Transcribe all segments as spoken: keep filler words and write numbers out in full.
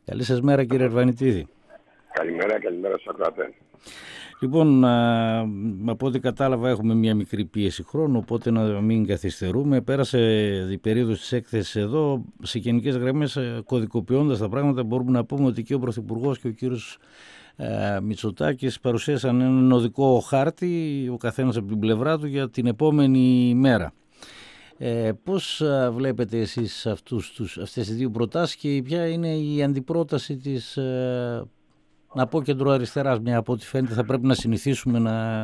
Καλή σας μέρα, κύριε Ερβανιτίδη. Καλημέρα, καλημέρα στους ακροατές. Λοιπόν, α, από ό,τι κατάλαβα έχουμε μια μικρή πίεση χρόνου, οπότε να μην καθυστερούμε. Πέρασε η περίοδος της έκθεσης εδώ, σε γενικές γραμμές κωδικοποιώντας τα πράγματα, μπορούμε να πούμε ότι και ο Πρωθυπουργός και ο κύριος ε, Μητσοτάκης παρουσίασαν έναν οδικό χάρτη, ο καθένας από την πλευρά του, για την επόμενη μέρα. Ε, πώς α, βλέπετε εσείς αυτούς, τους, αυτές τις δύο προτάσεις και ποια είναι η αντιπρόταση της... Ε, να πω κεντροαριστεράς, μια από ό,τι φαίνεται θα πρέπει να συνηθίσουμε να,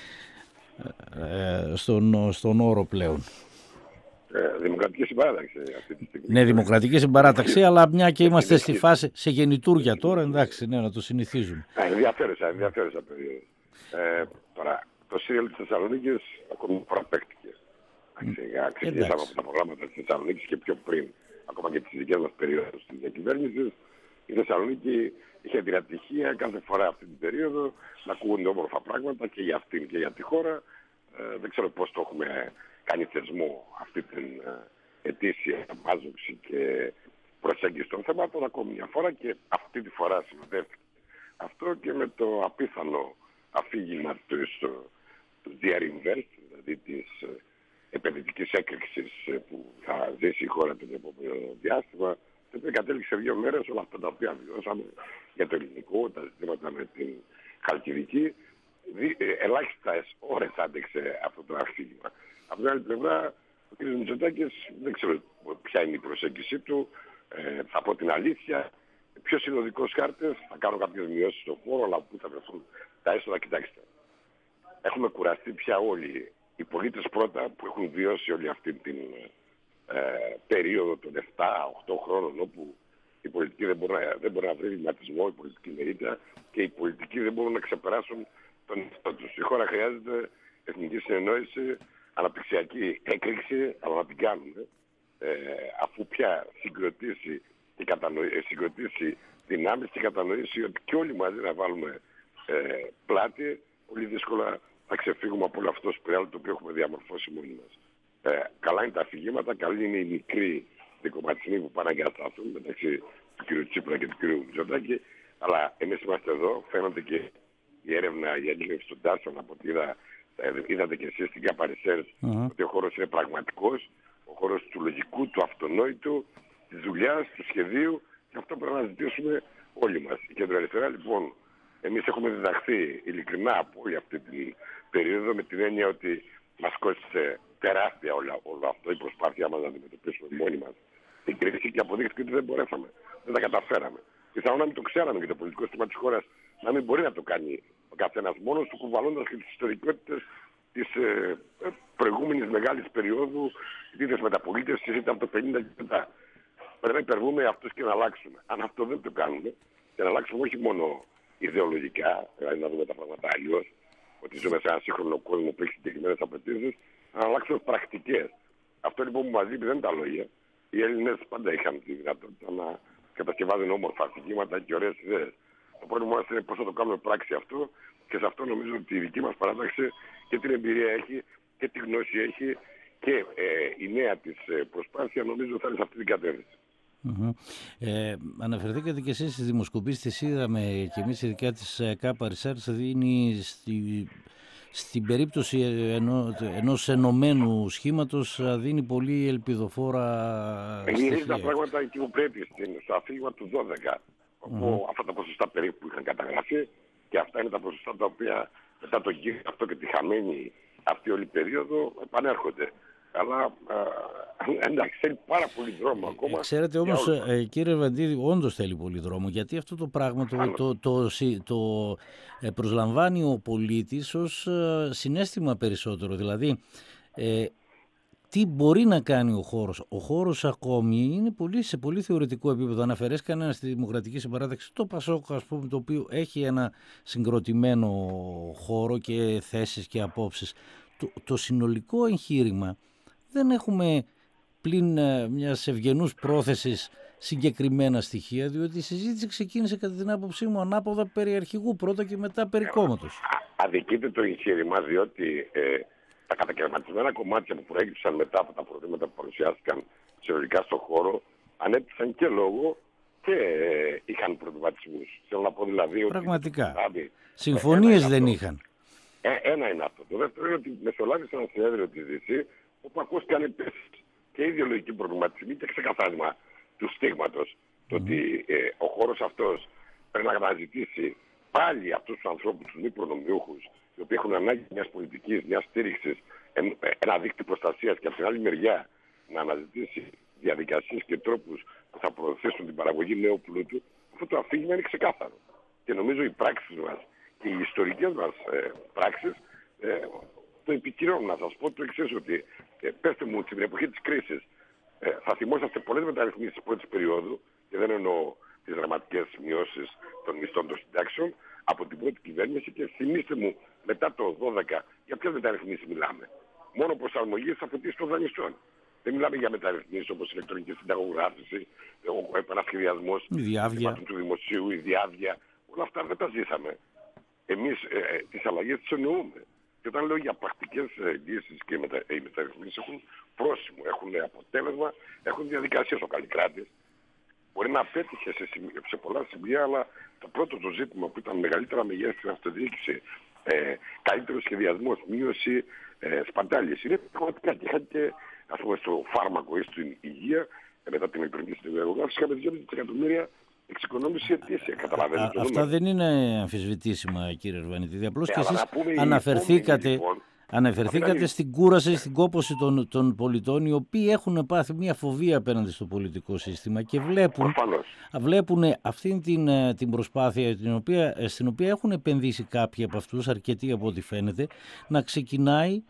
ε, στον, στον όρο πλέον. Ε, δημοκρατική συμπαράταξη αυτή τη στιγμή. Ναι, δημοκρατική συμπαράταξη, αλλά μια και είμαστε στη φάση σε γεννητούρια τώρα, εντάξει, ναι, να το συνηθίζουμε. Ε, ενδιαφέρουσα, ενδιαφέρουσα περίοδος. Ε, τώρα, το σύριαλ της Θεσσαλονίκης ακόμη μια φορά παίκτηκε. Ξεκινήσαμε από τα προγράμματα της Θεσσαλονίκης και πιο πριν, ακόμα και τις δικές μας περίοδους της διακυβέρνησης. Η Θεσσαλονίκη είχε την ατυχία κάθε φορά αυτή την περίοδο να ακούγονται όμορφα πράγματα και για αυτήν και για τη χώρα. Ε, δεν ξέρω πώς το έχουμε κάνει θεσμό αυτή την ε, ετήσια μάζοξη και προσέγγιση των θεμάτων ακόμη μια φορά, και αυτή τη φορά συνοδεύτηκε αυτό και με το απίθανο αφήγημα του, του ντι αρ Invest, δηλαδή της ε, επενδυτικής έκρηξης ε, που θα ζήσει η χώρα το επόμενο διάστημα, το οποίο κατέληξε δύο μέρες όλα αυτά τα οποία βιώσαμε για το ελληνικό, τα ζητήματα με την Χαλκιδική. Ελάχιστες ώρες άντεξε αυτό το αφήγημα. Από την άλλη πλευρά, ο κ. Μητσοτάκης δεν ξέρω ποια είναι η προσέγγιση του. Ε, θα πω την αλήθεια. Ποιος είναι ο δικός χάρτης, θα κάνω κάποιες μειώσεις στον χώρο, αλλά πού θα βρεθούν τα έσοδα. Κοιτάξτε, έχουμε κουραστεί πια όλοι οι πολίτες πρώτα που έχουν βιώσει όλη αυτή την ε, περίοδο των επτά οκτώ χρόνων, όπου η πολιτική δεν μπορεί να, δεν μπορεί να βρει βηματισμό, η πολιτική μερίδα, και οι πολιτικοί δεν μπορούν να ξεπεράσουν τον εαυτό τους. Η χώρα χρειάζεται εθνική συνεννόηση, αναπτυξιακή έκρηξη, αλλά να την κάνουμε, ε, αφού πια συγκροτήσει, και κατανοήσει, συγκροτήσει δυνάμεις και κατανοήσει ότι και όλοι μαζί να βάλουμε ε, πλάτη, πολύ δύσκολα θα ξεφύγουμε από όλο αυτό το σπιράλ το οποίο έχουμε διαμορφώσει μόνοι μας. Ε, καλά είναι τα αφηγήματα, καλή είναι οι μικροί δικοματισμοί που πάνε να εγκατασταθούν μεταξύ του κ. Τσίπρα και του κ. Μητσοτάκη, αλλά εμείς είμαστε εδώ. Φαίνονται και η έρευνα, η έλλειψη των τάσεων, από ό,τι είδα, είδατε και εσείς στην Καπαρισέρ, uh-huh. ότι ο χώρος είναι πραγματικός, ο χώρος του λογικού, του αυτονόητου, της δουλειάς, του σχεδίου, και αυτό πρέπει να ζητήσουμε όλοι μας. Η κεντροαριστερά, λοιπόν, εμείς έχουμε διδαχθεί ειλικρινά από όλη αυτή την περίοδο, με την έννοια ότι μας κόστησε τεράστια όλο, όλο αυτό, η προσπάθειά μας να αντιμετωπίσουμε μόνοι μας την κρίση, και αποδείχθηκε ότι δεν μπορέσαμε, δεν τα καταφέραμε. Πιθανόν να μην το ξέραμε και το πολιτικό σύστημα της χώρας να μην μπορεί να το κάνει ο καθένας μόνος του, κουβαλώντας και τις ιστορικότητες της ε, προηγούμενης μεγάλης περίοδου, είτε της μεταπολίτευσης είτε από το πενήντα και μετά. Πρέπει να υπερβούμε αυτούς και να αλλάξουμε. Αν αυτό δεν το κάνουμε, και να αλλάξουμε όχι μόνο ιδεολογικά, δηλαδή να δούμε τα πράγματα αλλιώς, ότι ζούμε σε ένα σύγχρονο κόσμο που έχει συγκεκριμένες απαιτήσεις, να αλλάξουμε πρακτικές. Αυτό λοιπόν που μας λείπει δεν είναι τα λόγια. Οι Έλληνες πάντα είχαν τη δυνατότητα να κατασκευάζουν όμορφα αφηγήματα και ωραίες ιδέες. Το πρόβλημα μας είναι πώς θα το κάνουμε πράξη αυτό, και σε αυτό νομίζω ότι η δική μας παράταξη και την εμπειρία έχει και τη γνώση έχει, και ε, η νέα της προσπάθεια νομίζω θα είναι σε αυτή την κατεύθυνση. Mm-hmm. Ε, αναφερθήκατε και εσείς στις δημοσκοπήσεις, είδαμε και εμείς ειδικά της Κάπα Research δίνει στη, στην περίπτωση ενό, ενός ενωμένου σχήματος, δίνει πολύ ελπιδοφόρα στοιχεία. Γυρίζει τα πράγματα εκεί που πρέπει, στο αφήγημα του δώδεκα, όπου mm-hmm. αυτά τα ποσοστά περίπου που είχαν καταγραφεί, και αυτά είναι τα ποσοστά τα οποία μετά τον κύριο αυτό και τη χαμένη αυτή όλη περίοδο επανέρχονται. Αλλά ε, εντάξει, θέλει πάρα πολύ δρόμο ακόμα. Ε, ξέρετε όμως, ε, κύριε Ερβανιτίδη, όντως θέλει πολύ δρόμο, γιατί αυτό το πράγμα το, το, το, το, το ε, προσλαμβάνει ο πολίτης ως ε, συναίσθημα περισσότερο. Δηλαδή, ε, τι μπορεί να κάνει ο χώρος. Ο χώρος ακόμη είναι πολύ, σε πολύ θεωρητικό επίπεδο. Αν αφαιρέσει κανένα στη δημοκρατική συμπαράταξη, το ΠΑΣΟΚ, ας πούμε, το οποίο έχει ένα συγκροτημένο χώρο και θέσεις και απόψεις. Το, το συνολικό εγχείρημα δεν έχουμε πλην μιας ευγενούς πρόθεσης συγκεκριμένα στοιχεία, διότι η συζήτηση ξεκίνησε κατά την άποψή μου ανάποδα περί αρχηγού πρώτα και μετά περί κόμματος. Αδικείται το εγχείρημα, διότι ε, τα κατακαιρματισμένα κομμάτια που προέκυψαν μετά από τα προβλήματα που παρουσιάστηκαν συνολικά στον χώρο ανέπτυσαν και λόγω και ε, είχαν προβληματισμούς. Θέλω να πω δηλαδή ότι... Πραγματικά. Δηλαδή, συμφωνίες ε, δεν αυτό. είχαν. Ε, ένα είναι αυτό. Το δεύτερο είναι ότι μεσολάβησε ένα συνέδριο της ΔΥΣΥ όπου ακούστηκαν επίσης και ιδεολογικοί προβληματισμοί και ξεκαθάρισμα του στίγματος. Mm-hmm. Το ότι ε, ο χώρος αυτός πρέπει να αναζητήσει πάλι αυτούς τους ανθρώπους, τους μη προνομιούχους, οι οποίοι έχουν ανάγκη μιας πολιτικής, μιας στήριξης, ένα δίκτυο προστασίας και από την άλλη μεριά να αναζητήσει διαδικασίες και τρόπους που θα προωθήσουν την παραγωγή νέου πλούτου. Αυτό το αφήγημα είναι ξεκάθαρο. Και νομίζω οι πράξεις μας και οι ιστορικές μας ε, πράξεις ε, το επικυρώνουν. Να σας πω το εξής, ότι ε, πέστε μου, στην εποχή της κρίσης ε, θα θυμόσαστε πολλές μεταρρυθμίσεις της πρώτης περίοδου, και δεν εννοώ τις δραματικές μειώσεις των μισθών των συντάξεων, από την πρώτη κυβέρνηση, και θυμίστε μου μετά το δώδεκα για ποιες μεταρρυθμίσεις μιλάμε. Μόνο προσαρμογή στις απαιτήσεις των δανειστών. Δεν μιλάμε για μεταρρυθμίσεις όπως η ηλεκτρονική συνταγογράφηση, ο επανασχεδιασμός του δημοσίου, η διάβια. Όλα αυτά δεν τα ζήσαμε. Εμείς ε, ε, τις αλλαγές τις εννοούμε. Και όταν λέω για πρακτικές λύσεις και μετα... οι μεταρρυθμίσεις έχουν πρόσημο, έχουν αποτέλεσμα, έχουν διαδικασίες. Ο Καλλικράτης μπορεί να πέτυχε σε, σημεία, σε πολλά σημεία, αλλά το πρώτο το ζήτημα που ήταν μεγαλύτερα μεγέθη στην αυτοδιοίκηση, ε, καλύτερο σχεδιασμός, μείωση ε, σπατάλης, είναι πραγματικά. Και είχαν και, ας πούμε, στο φάρμακο ή στην υγεία, ε, μετά την ηλεκτρονική συνταγογράφηση, είχαμε δύο εκατομμύρια εξοικονόμηση ετήσια. Καταλαβαίνετε. Αυτά δεν είναι αμφισβητήσιμα, κύριε Ρουβανίτιδη. Απλώς ε, και εσείς αναφερθήκατε, λοιπόν, αναφερθήκατε στην κούραση, στην κόπωση των, των πολιτών, οι οποίοι έχουν πάθει μια φοβία απέναντι στο πολιτικό σύστημα και βλέπουν, βλέπουν αυτή την, την προσπάθεια την οποία, στην οποία έχουν επενδύσει κάποιοι από αυτούς, αρκετοί από ό,τι φαίνεται, να ξεκινάει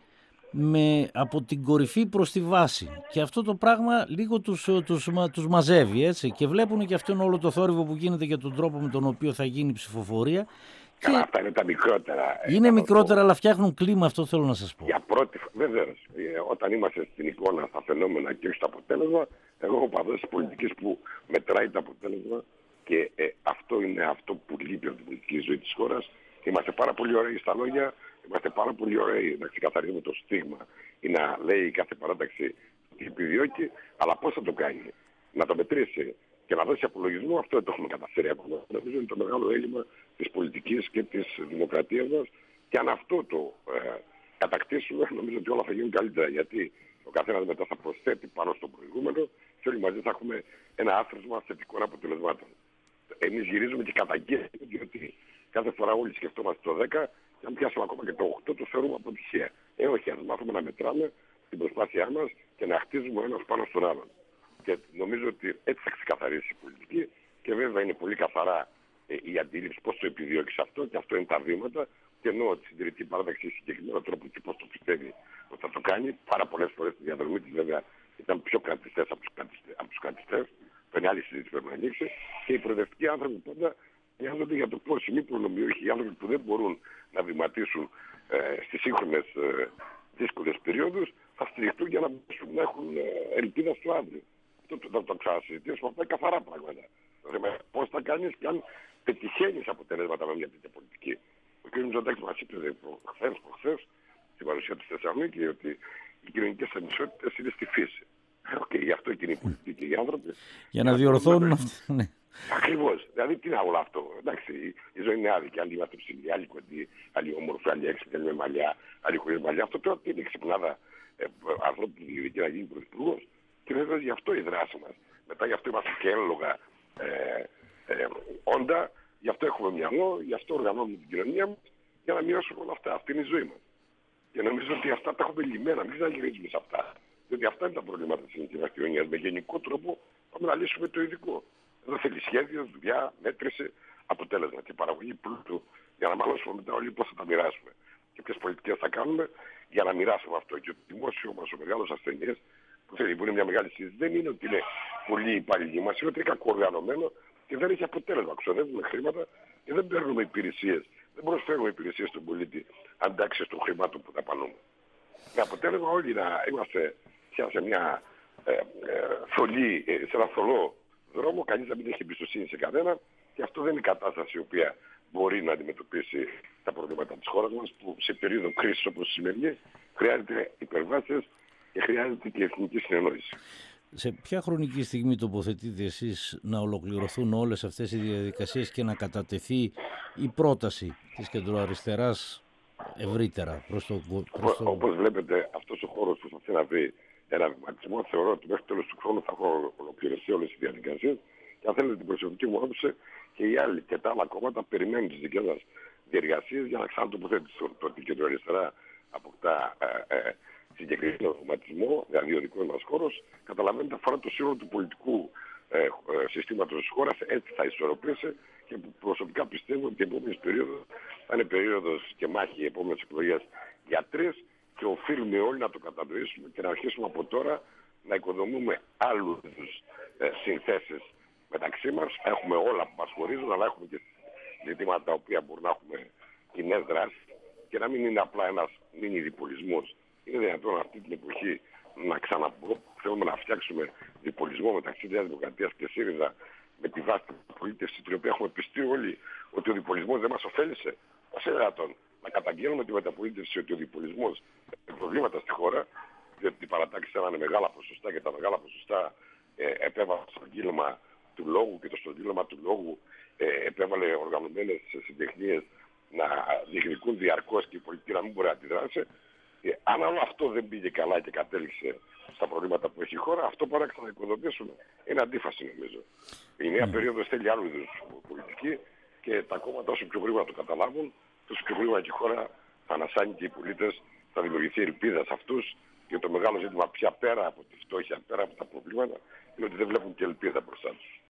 με, από την κορυφή προς τη βάση. Και αυτό το πράγμα λίγο τους, τους, τους μαζεύει, έτσι. Και βλέπουν και αυτόν όλο το θόρυβο που γίνεται για τον τρόπο με τον οποίο θα γίνει η ψηφοφορία. Καλά, και... αυτά είναι τα μικρότερα. Είναι μικρότερα, το... αλλά φτιάχνουν κλίμα, αυτό θέλω να σας πω. Για πρώτη φορά, βεβαίως, όταν είμαστε στην εικόνα, στα φαινόμενα και όχι στο αποτέλεσμα, εγώ έχω παδώσει τις πολιτικές που μετράει το αποτέλεσμα, και ε, αυτό είναι αυτό που λείπει από την πολιτική ζωή της χώρας. Είμαστε πάρα πολύ ωραίοι στα λόγια. Είμαστε πάρα πολύ ωραίοι να ξεκαθαρίζουμε το στίγμα ή να λέει κάθε παράταξη τι επιδιώκει, αλλά πώς θα το κάνει, να το μετρήσει και να δώσει απολογισμό, αυτό δεν το έχουμε καταφέρει ακόμα. Νομίζω είναι το μεγάλο έλλειμμα της πολιτικής και της δημοκρατίας μας, και αν αυτό το ε, κατακτήσουμε, νομίζω ότι όλα θα γίνουν καλύτερα. Γιατί ο καθένας μετά θα προσθέτει πάνω στο προηγούμενο και όλοι μαζί θα έχουμε ένα άθροισμα θετικών αποτελεσμάτων. Εμείς γυρίζουμε και καταγγέλνουμε, διότι κάθε φορά όλοι σκεφτόμαστε το δέκα. Και αν πιάσουμε ακόμα και το οκτώ, το θεωρούμε αποτυχία. Ε, όχι, ας μάθουμε να μετράμε την προσπάθειά μας και να χτίζουμε ένας πάνω στον άλλον. Και νομίζω ότι έτσι θα ξεκαθαρίσει η πολιτική, και βέβαια είναι πολύ καθαρά ε, η αντίληψη πώς το επιδιώκεις αυτό, και αυτό είναι τα βήματα. Και ενώ τη συντηρητική παράταξη έχει συγκεκριμένο τρόπο και πώς το πιστεύει ότι θα το κάνει. Πάρα πολλές φορές στη διαδρομή της βέβαια ήταν πιο κρατιστές από τους κρατιστές. Το είναι άλλη συζήτηση που πρέπει να ανοίξει. Και οι προοδευτικοί άνθρωποι πάντα νοιάζονται για το πώς οι μη προνομιούχοι, οι άνθρωποι που δεν μπορούν να βηματίσουν ε, στις σύγχρονες ε, δύσκολες περιόδους, θα στηριχτούν για να μπορούν να έχουν ε, ελπίδα στο αύριο. Αυτό το, θα το ξανασυζητήσουμε, αυτά είναι καθαρά πράγματα. Δηλαδή, πώς θα κάνεις και αν πετυχαίνεις αποτελέσματα με μια τέτοια πολιτική. Ο κ. Μητσοτάκης μας είπε χθες, προχθές, στην παρουσία του στη Θεσσαλονίκη, ότι οι κοινωνικές ανισότητες είναι στη φύση. Okay, γι' αυτό και είναι οι πολιτικοί και οι άνθρωποι. Για να διορθώνουν αυτό. Ναι. Ακριβώς. Δηλαδή τι είναι όλο αυτό. Εντάξει, η ζωή είναι άδικη. Άλλοι είμαστε ψηλοί, άλλοι κοντοί, άλλοι όμορφοι, άλλοι έξυπνοι, άλλοι με μαλλιά, άλλοι χωρίς μαλλιά. Αυτό τώρα τι είναι ξυπνάδα ε, ανθρώπου που διοικεί να γίνει πρωθυπουργός. Και βέβαια γι' αυτό η δράση μας. Μετά γι' αυτό είμαστε και έλογα ε, ε, όντα, γι' αυτό έχουμε μυαλό, γι' αυτό οργανώνουμε την κοινωνία μας, για να μοιράσουμε όλα αυτά. Αυτή είναι η ζωή μας. Και νομίζω ότι αυτά τα έχουμε λυμμένα. Μην ξαναγυρίζουμε σε αυτά. Διότι αυτά είναι τα προβλήματα της ελληνικής κοινωνίας. Με γενικό τρόπο πάμε να λύσουμε το ειδικό. Εδώ θέλει σχέδιο, δουλειά, μέτρηση, αποτέλεσμα και παραγωγή πλούτου, για να μάλλον μετά όλοι πώς θα τα μοιράσουμε και ποιες πολιτικές θα κάνουμε για να μοιράσουμε αυτό. Και το δημόσιο μας, ο μεγάλος ασθενής, που θέλει, που είναι μια μεγάλη συζήτηση, δεν είναι ότι είναι πολύ υπάλληλοι μας, είναι ότι είναι κακό οργανωμένο και δεν έχει αποτέλεσμα. Ξοδεύουμε χρήματα και δεν παίρνουμε υπηρεσίες. Δεν προσφέρουμε υπηρεσίες στον πολίτη αντάξεις των χρημάτων που δαπανούμε. Με αποτέλεσμα όλοι να είμαστε σε μια ε, ε, θολή, ε, σε ένα θολό δρόμο, κανείς να μην έχει εμπιστοσύνη σε κανένα, και αυτό δεν είναι η κατάσταση η οποία μπορεί να αντιμετωπίσει τα προβλήματα της χώρας μας, που σε περίοδο κρίσης όπως η σημερινή χρειάζεται υπερβάσεις και χρειάζεται και εθνική συνεννόηση. Σε ποια χρονική στιγμή τοποθετείτε εσείς να ολοκληρωθούν όλες αυτές οι διαδικασίες και να κατατεθεί η πρόταση της κεντροαριστεράς ευρύτερα προς το... Προς το... Όπως βλέπετε, αυτός ο χώρος που προσπαθεί να βρει ένα βηματισμό, θεωρώ ότι μέχρι τέλος του χρόνου θα έχουν ολοκληρωθεί όλες οι διαδικασίες και αν θέλετε την προσωπική μου άποψη και οι άλλοι και τα άλλα κόμματα περιμένουν τις δικές μας διεργασίες για να ξανατοποθετηθούν. Το ότι η κεντροαριστερά αποκτά ε, ε, συγκεκριμένο βηματισμό, δηλαδή ο δικός μας χώρος, καταλαβαίνετε αφορά το σύνολο του πολιτικού ε, ε, συστήματος της χώρας, έτσι θα ισορροπήσει και προσωπικά πιστεύω ότι η επόμενη περίοδος θα είναι περίοδος και μάχη οι επόμενες εκλογές για τρεις και οφείλουμε όλοι να το κατανοήσουμε και να αρχίσουμε από τώρα να οικοδομούμε άλλους ε, συνθέσεις μεταξύ μας. Έχουμε όλα που μας χωρίζουν, αλλά έχουμε και ζητήματα τα οποία μπορούν να έχουμε κοινές δράσεις και να μην είναι απλά ένας μίνι διπολισμός. Είναι δυνατόν αυτή την εποχή να ξαναπώ, θέλουμε να φτιάξουμε διπολισμό μεταξύ Νέας Δημοκρατίας και ΣΥΡΙΖΑ με τη βάση της πολίτευσης, την οποία έχουμε πιστεί όλοι ότι ο διπολισμός δεν μας ωφέλησε. Πώς είναι δυνατόν να καταγγέλνουμε τη μεταπολίτευση ότι ο διπολισμός έχει προβλήματα στη χώρα, διότι οι παρατάξεις έλανε μεγάλα ποσοστά και τα μεγάλα ποσοστά ε, επέβαλαν στο στρογγύλωμα του λόγου και το στρογγύλωμα του λόγου ε, επέβαλε οργανωμένες συντεχνίες να διεκδικούν διαρκώς και η πολιτική να μην μπορεί να αντιδράσει. Ε, αν όλο αυτό δεν πήγε καλά και κατέληξε στα προβλήματα που έχει η χώρα, αυτό πρέπει να ξαναοικοδομήσουμε. Είναι αντίφαση νομίζω. Η νέα mm. περίοδος θέλει άλλου είδους πολιτική και τα κόμματα όσο πιο γρήγορα το καταλάβουν, τόσο πιο γρήγορα και η χώρα θα ανασάνει και οι πολίτες, θα δημιουργηθεί ελπίδα σε αυτούς. Και το μεγάλο ζήτημα πια πέρα από τη φτώχεια, πέρα από τα προβλήματα, είναι ότι δεν βλέπουν και ελπίδα μπροστά τους.